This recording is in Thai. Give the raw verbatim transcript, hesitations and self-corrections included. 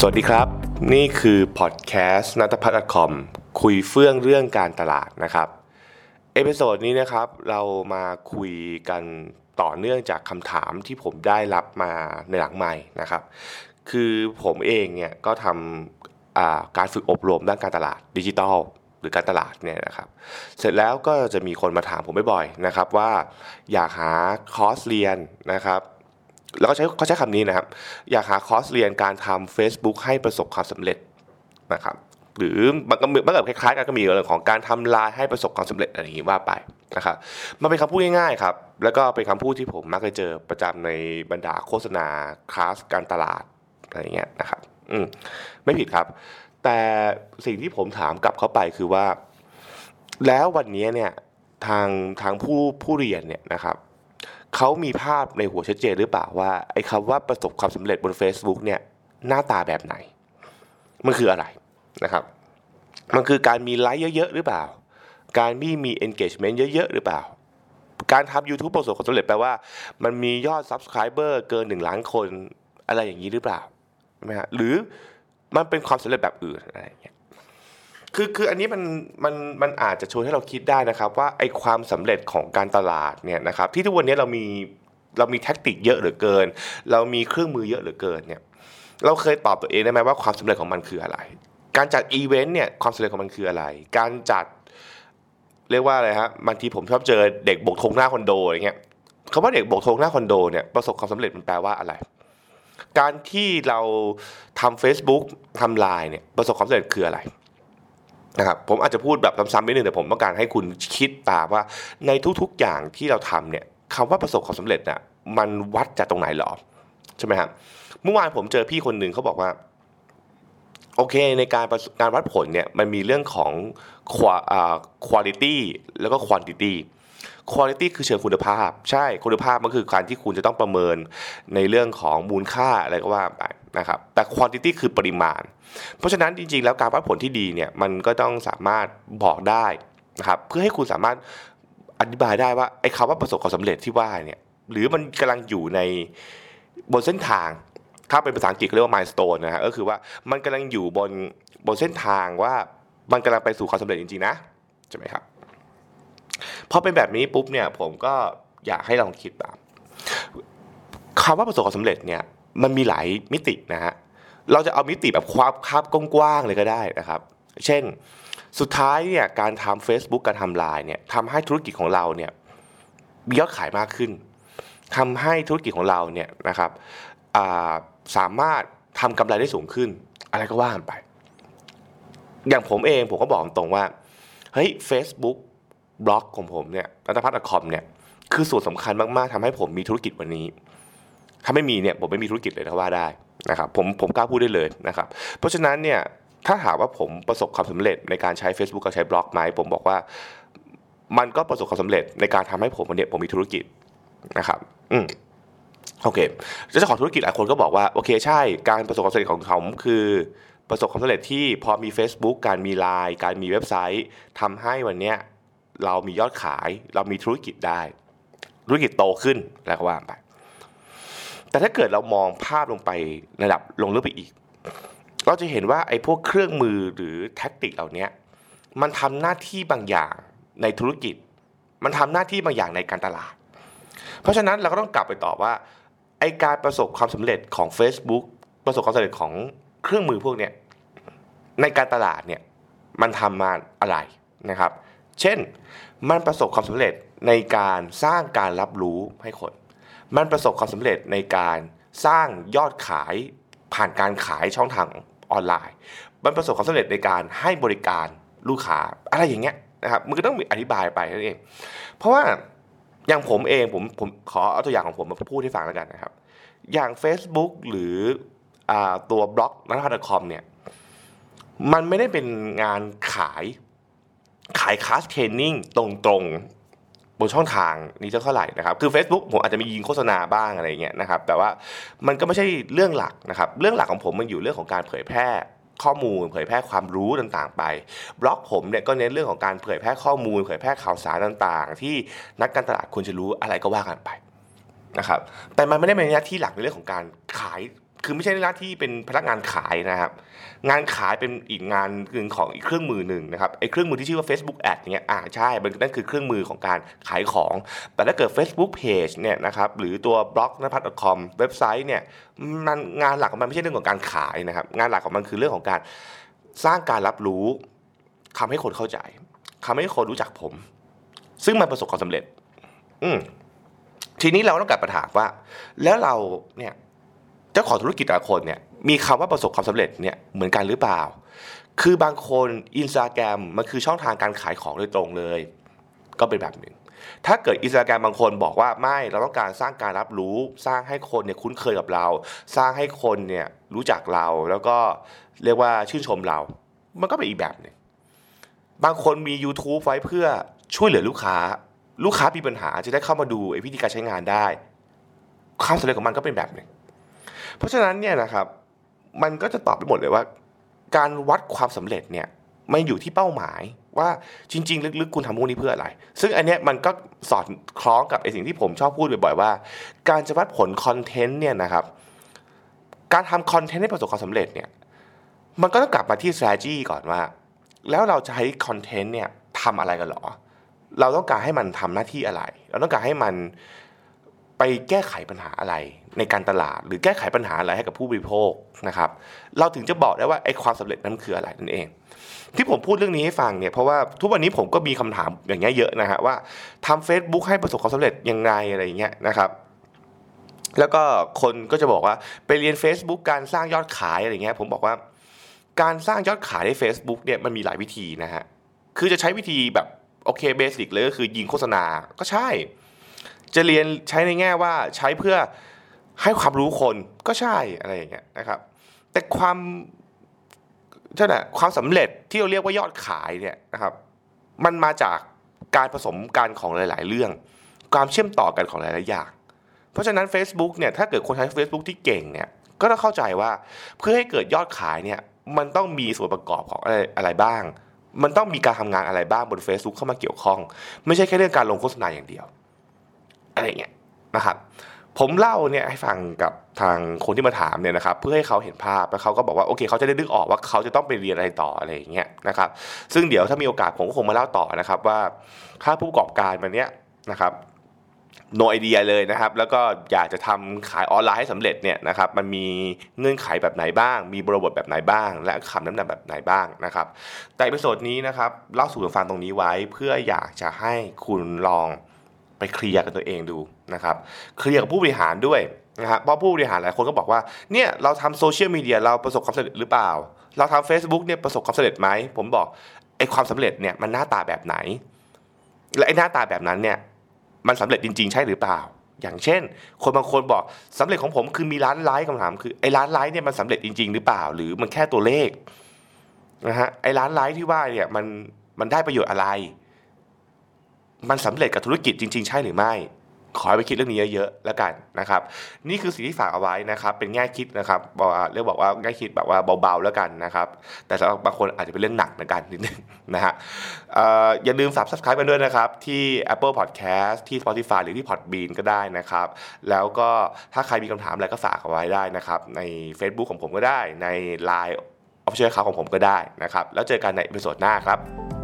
สวัสดีครับนี่คือพอดแคสต์ณัฐพัฒน์ .com คุยเฟื่องเรื่องการตลาดนะครับเอพิโซดนี้นะครับเรามาคุยกันต่อเนื่องจากคำถามที่ผมได้รับมาในหลังไมค์นะครับคือผมเองเนี่ยก็ทำการฝึกอบรมด้านการตลาดดิจิทัลหรือการตลาดเนี่ยนะครับเสร็จแล้วก็จะมีคนมาถามผมบ่อยๆนะครับว่าอยากหาคอร์สเรียนนะครับแล้วก็ใช้เขาใช้คำนี้นะครับอยากหาคอร์สเรียนการทำ Facebook ให้ประสบความสำเร็จนะครับหรือมันก็มันก็คล้ายๆกันก็มีเรื่องของการทำไลน์ให้ประสบความสำเร็จอะไรอย่างนี้ว่าไปนะครับมันเป็นคำพูดง่ายๆครับแล้วก็เป็นคำพูดที่ผมมักจะเจอประจำในบรรดาโฆษณาคลาสการตลาดอะไรอย่างเงี้ยนะครับอืมไม่ผิดครับแต่สิ่งที่ผมถามกลับเข้าไปคือว่าแล้ววันนี้เนี่ยทางทางผู้ผู้เรียนเนี่ยนะครับเขามีภาพในหัวชัดเจนหรือเปล่าว่าไอ้คำว่าประสบความสำเร็จบน Facebook เนี่ยหน้าตาแบบไหนมันคืออะไรนะครับมันคือการมีไลค์เยอะๆหรือเปล่าการมีมี engagement เยอะๆหรือเปล่าการทำ YouTube ประสบความสำเร็จแปลว่ามันมียอด Subscriber เกินหนึ่งล้านคนอะไรอย่างนี้หรือเปล่าใช่ไหมฮะหรือมันเป็นความสำเร็จแบบอื่นอะไรอย่างเงี้ยคือคืออันนี้มันมันมันอาจจะชวนให้เราคิดได้นะครับว่าไอ้ความสำเร็จของการตลาดเนี่ยนะครับที่ทุกวันนี้เรามีเรามีแท็กติกเยอะเหลือเกินเรามีเครื่องมือเยอะเหลือเกินเนี่ยเราเคยตอบตัวเองได้ไหมว่าความสำเร็จของมันคืออะไรการจัดอีเวนต์เนี่ยความสำเร็จของมันคืออะไรการจัดเรียกว่าอะไรฮะบางทีผมชอบเจอเด็กโบกธงหน้าคอนโดอย่างเงี้ยคำว่าเด็กโบกธงหน้าคอนโดเนี่ยประสบความสำเร็จมันแปลว่าอะไรการที่เราทำ Facebook ทำ ไลน์ เนี่ยประสบความสำเร็จคืออะไรนะครับผมอาจจะพูดแบบซ้ำๆนิดนึงแต่ผมต้องการให้คุณคิดตามว่าในทุกๆอย่างที่เราทำเนี่ยคำว่าประสบความสำเร็จน่ะมันวัดจากตรงไหนหรอใช่ไหมครับเมื่อวานผมเจอพี่คนหนึ่งเขาบอกว่าโอเคในการการวัดผลเนี่ยมันมีเรื่องของ quality แล้วก็ quantity quality คือเชิงคุณภาพใช่คุณภาพมันคือการที่คุณจะต้องประเมินในเรื่องของมูลค่าอะไรก็ว่าไปนะครับแต่ quantity คือปริมาณเพราะฉะนั้นจริงๆแล้วการวัดผลที่ดีเนี่ยมันก็ต้องสามารถบอกได้นะครับเพื่อให้คุณสามารถอธิบายได้ว่าไอ้คำว่าประสบความสำเร็จที่ว่าเนี่ยหรือมันกำลังอยู่ในบนเส้นทางถ้าเป็นภาษาอังกฤษเรียกว่า milestone นะฮะก็คือว่ามันกำลังอยู่บนบนเส้นทางว่ามันกำลังไปสู่ความสำเร็จจริงๆนะใช่ไหมครับพอเป็นแบบนี้ปุ๊บเนี่ยผมก็อยากให้ลองคิดตามคำว่าประสบความสำเร็จเนี่ยมันมีหลายมิตินะฮะเราจะเอามิติแบบความคาบกว้างๆเลยก็ได้นะครับเช่นสุดท้ายเนี่ยการทำ Facebook การทำ ไลน์ เนี่ยทำให้ธุรกิจของเราเนี่ยมียอดขายมากขึ้นทำให้ธุรกิจของเราเนี่ยนะครับสามารถทำกำไรได้สูงขึ้นอะไรก็ว่ากันไปอย่างผมเองผมก็บอกตรงว่าเฮ้ย Facebook บล็อกของผมเนี่ยณัฐพัฒน์ .com เนี่ยคือส่วนสำคัญมากๆทำให้ผมมีธุรกิจวันนี้ถ้าไม่มีเนี่ยผมไม่มีธุรกิจเลยถ้าว่าได้นะครับผมผมกล้าพูดได้เลยนะครับเพราะฉะนั้นเนี่ยถ้าถามว่าผมประสบความสำเร็จในการใช้ Facebook กับใช้บล็อกไหมผมบอกว่ามันก็ประสบความสำเร็จในการทำให้ผมวันนี้ผมมีธุรกิจนะครับอืมโอเคเจ้าของธุรกิจหลายคนก็บอกว่าโอเคใช่การประสบความสำเร็จของเขาคือประสบความสำเร็จที่พอมี Facebook การมี ไลน์ การมีเว็บไซต์ทำให้วันนี้เรามียอดขายเรามีธุรกิจได้ธุรกิจโตขึ้นแล้วก็ว่าไปแต่ถ้าเกิดเรามองภาพลงไประดับลงลึกไปอีกเราจะเห็นว่าไอ้พวกเครื่องมือหรือแท็กติกเหล่านี้มันทำหน้าที่บางอย่างในธุรกิจมันทำหน้าที่บางอย่างในการตลาดเพราะฉะนั้นเราก็ต้องกลับไปตอบว่าไอ้การประสบความสำเร็จของ Facebook ประสบความสำเร็จของเครื่องมือพวกนี้ในการตลาดเนี่ยมันทำมาอะไรนะครับเช่นมันประสบความสำเร็จในการสร้างการรับรู้ให้คนมันประสบความสำเร็จในการสร้างยอดขายผ่านการขายช่องทางออนไลน์มันประสบความสำเร็จในการให้บริการลูกค้าอะไรอย่างเงี้ยนะครับมันก็ต้องมีอธิบายไปนั่นเองเพราะว่าอย่างผมเองผมผมขอเอาตัวอย่างของผมมาพูดให้ฟังแล้วกันนะครับอย่าง Facebook หรืออ่าตัวบล็อกณัฐพัฒน์ .com เนี่ยมันไม่ได้เป็นงานขายขายคลาสเทรนนิ่งตรงๆบนช่องทางนี้จะเท่าไหร่นะครับคือ Facebook ผมอาจจะมียิงโฆษณาบ้างอะไรเงี้ยนะครับแต่ว่ามันก็ไม่ใช่เรื่องหลักนะครับเรื่องหลักของผมมันอยู่เรื่องของการเผยแพร่ข้อมูลเผยแพร่ความรู้ต่างๆไปบล็อกผมเนี่ยก็เน้นเรื่องของการเผยแพร่ข้อมูลเผยแพร่ข่าวสารต่างๆที่นักการตลาดควรจะรู้อะไรก็ว่ากันไปนะครับแต่มันไม่ได้เป็นหน้าที่หลักในเรื่องของการขายคือไม่ใช่หน้าที่เป็นพนักงานขายนะครับงานขายเป็นอีกงานหนึ่งของอีกเครื่องมือหนึ่งนะครับไอ้เครื่องมือที่ชื่อว่า Facebook Ad เงี้ยอ่าใช่มันนั่นคือเครื่องมือของการขายของแต่ถ้าเกิด Facebook Page เนี่ยนะครับหรือตัวบล็อกนภัทร .com เว็บไซต์เนี่ยมันงานหลักของมันไม่ใช่เรื่องของการขายนะครับงานหลักของมันคือเรื่องของการสร้างการรับรู้ทำให้คนเข้าใจทำให้คนรู้จักผมซึ่งมันประสบความสำเร็จอืมทีนี้เราต้องกลับมาถามว่าแล้วเราเนี่ยเจ้าของธุรกิจแต่ละคนเนี่ยมีคำว่าประสบความสำเร็จเนี่ยเหมือนกันหรือเปล่าคือบางคน Instagram มันคือช่องทางการขายของโดยตรงเลยก็เป็นแบบหนึ่งถ้าเกิด Instagram บางคนบอกว่าไม่เราต้องการสร้างการรับรู้สร้างให้คนเนี่ยคุ้นเคยกับเราสร้างให้คนเนี่ยรู้จักเราแล้วก็เรียกว่าชื่นชมเรามันก็เป็นอีกแบบนึงบางคนมี YouTube ไว้เพื่อช่วยเหลือลูกค้าลูกค้ามีปัญหาจะได้เข้ามาดูไอ้วิธีการใช้งานได้ความสำเร็จของมันก็เป็นแบบนึงเพราะฉะนั้นเนี่ยนะครับมันก็จะตอบไปหมดเลยว่าการวัดความสำเร็จเนี่ยมันอยู่ที่เป้าหมายว่าจริงๆลึกๆคุณทำพวกนี้เพื่ออะไรซึ่งอันเนี้ยมันก็สอดคล้องกับไอ้สิ่งที่ผมชอบพูดบ่อยๆว่าการจะวัดผลคอนเทนต์เนี่ยนะครับการทำคอนเทนต์ให้ประสบความสำเร็จเนี่ยมันก็ต้องกลับมาที่ strategy ก่อนว่าแล้วเราจะให้คอนเทนต์เนี่ยทำอะไรกันหรอเราต้องการให้มันทำหน้าที่อะไรเราต้องการให้มันไปแก้ไขปัญหาอะไรในการตลาดหรือแก้ไขปัญหาอะไรให้กับผู้บริโภคนะครับเราถึงจะบอกได้ว่าไอ้ความสำเร็จนั้นคืออะไรนั่นเองที่ผมพูดเรื่องนี้ให้ฟังเนี่ยเพราะว่าทุกวันนี้ผมก็มีคำถามอย่างเงี้ยเยอะนะฮะว่าทำ Facebook ให้ประสบความสำเร็จยังไงอะไรอย่างเงี้ยนะครับแล้วก็คนก็จะบอกว่าไปเรียน Facebook การสร้างยอดขายอะไรเงี้ยผมบอกว่าการสร้างยอดขายใน Facebook เนี่ยมันมีหลายวิธีนะฮะคือจะใช้วิธีแบบโอเคเบสิกเลยก็คือยิงโฆษณาก็ใช่จะเรียนใช้ในแง่ว่าใช้เพื่อให้ความรู้คนก็ใช่อะไรอย่างเงี้ยนะครับแต่ความเท่านั้นความสำเร็จที่เราเรียกว่ายอดขายเนี่ยนะครับมันมาจากการผสมกันของหลายๆเรื่องความเชื่อมต่อกันของหลายๆอย่างเพราะฉะนั้น Facebook เนี่ยถ้าเกิดคนใช้ Facebook ที่เก่งเนี่ยก็ต้องเข้าใจว่าเพื่อให้เกิดยอดขายเนี่ยมันต้องมีส่วนประกอบของอะไรอะไรบ้างมันต้องมีการทำงานอะไรบ้างบน Facebook เข้ามาเกี่ยวข้องไม่ใช่แค่เรื่องการลงโฆษณาอย่างเดียวอะไรเงี้ยนะครับผมเล่าเนี่ยให้ฟังกับทางคนที่มาถามเนี่ยนะครับเพื่อให้เขาเห็นภาพแล้วเขาก็บอกว่าโอเคเขาจะได้นึกออกว่าเขาจะต้องไปเรียนอะไรต่ออะไรอย่างเงี้ยนะครับซึ่งเดี๋ยวถ้ามีโอกาสผมก็คงมาเล่าต่อนะครับว่าถ้าผู้ประกอบการมันเนี้ยนะครับ no idea เลยนะครับแล้วก็อยากจะทำขายออนไลน์ให้สำเร็จเนี่ยนะครับมันมีเงื่อนไขแบบไหนบ้างมีบริบทแบบไหนบ้างและคำแนะนำแบบไหนบ้างนะครับแต่อีพิโซดนี้นะครับเล่าสู่กันฟังตรงนี้ไว้เพื่ออยากจะให้คุณลองไปเคลียร์กันตัวเองดูนะครับเคลียร์กับผู้บริหารด้วยนะฮะเพราะผู้บริหารหลายคนก็บอกว่าเนี่ยเราทำโซเชียลมีเดียเราประสบความสำเร็จหรือเปล่าเราทำ Facebook เนี่ยประสบความสำเร็จไหมผมบอกไอ้ความสำเร็จเนี่ยมันหน้าตาแบบไหนและไอ้หน้าตาแบบนั้นเนี่ยมันสำเร็จจริงๆใช่หรือเปล่าอย่างเช่นคนบางคนบอกสำเร็จของผมคือมีล้านไลค์คำถามคือไอ้ล้านไลค์เนี่ยมันสำเร็จจริงๆหรือเปล่าหรือมันแค่ตัวเลขนะฮะไอ้ล้านไลค์ที่ว่าเนี่ยมันมันได้ประโยชน์อะไรมันสำเร็จกับธุรกิจจริงๆใช่หรือไม่ขอให้ไปคิดเรื่องนี้เยอะๆแล้วกันนะครับนี่คือสิ่งที่ฝากเอาไว้นะครับเป็นแง่คิดนะครับบอกเรียกบอกว่าแง่คิดแบบว่าเบาๆแล้วกันนะครับแต่สำหรับบางคนอาจจะเป็นเรื่องหนักเหมือนกันนิดนึงนะฮะ เอ่ออย่าลืม Subscribe กันด้วยนะครับที่ Apple Podcast ที่ Spotify หรือที่ Podbean ก็ได้นะครับแล้วก็ถ้าใครมีคำถามอะไรก็ฝากเอาไว้ได้นะครับใน Facebook ของผมก็ได้ใน ไลน์ Official Account ของผมก็ได้นะครับแล้วเจอกันในอีพิโซดหน้าครับ